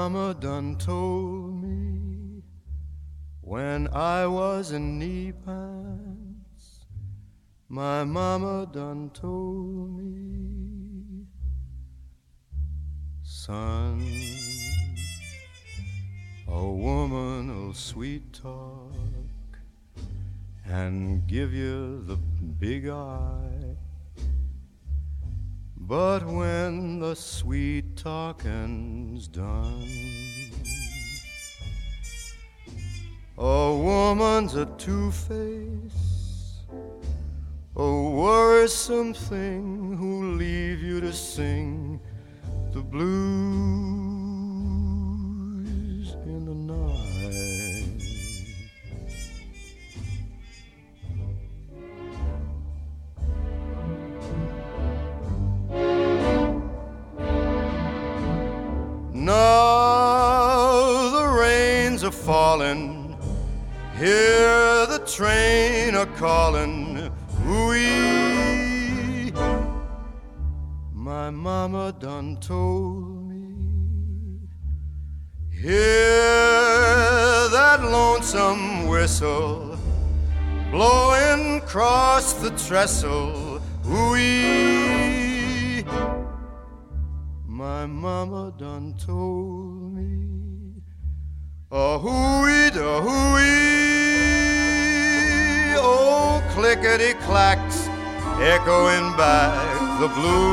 mama done told me when I was in knee pants. My mama done told me, son, a woman'll sweet talk and give you the big eye, but when the sweet talking's done, a woman's a two-face, a worrisome thing who'll leave you to sing the blues in the night. Now the rains are falling, hear the train a calling, ooh-wee. My mama done told me, hear that lonesome whistle blowing across the trestle, ooh-wee. My mama done told me, a-hoo-wee, da-hoo-wee, oh, clickety-clacks, echoing back the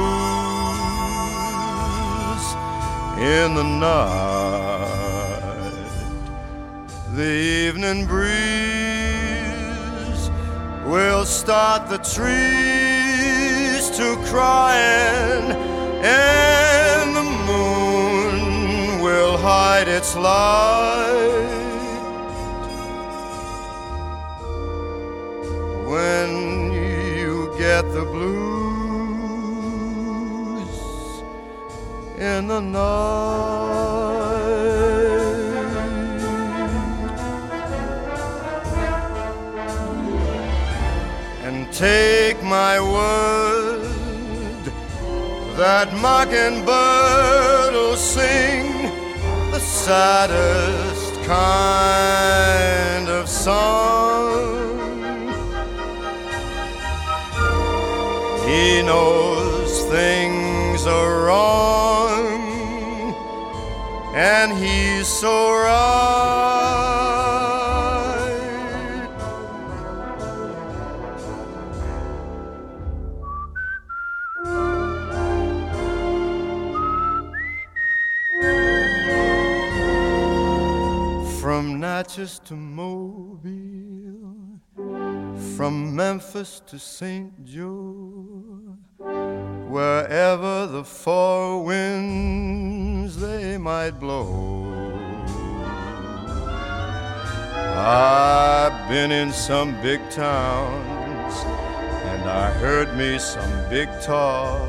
blues in the night. The evening breeze will start the trees to crying, and the moon will hide its light. When you get the blues in the night, and take my word, that mockingbird'll sing the saddest kind of song. He knows things are wrong, and he's so right. From Natchez to Mobile, from Memphis to St. Joe, wherever the four winds they might blow. I've been in some big towns, and I heard me some big talk,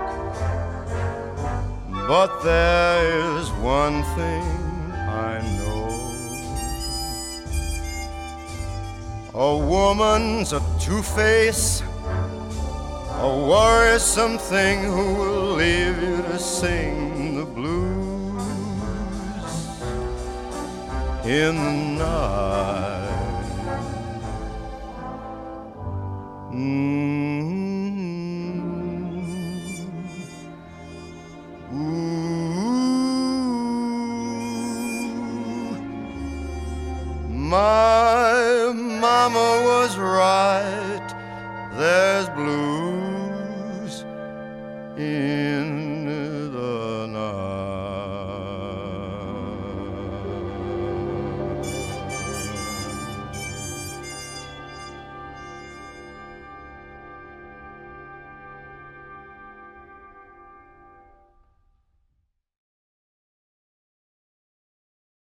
but there's one thing I know. A woman's a two-face, a worrisome thing who will leave you to sing the blues in the night. My mama was right, there's blues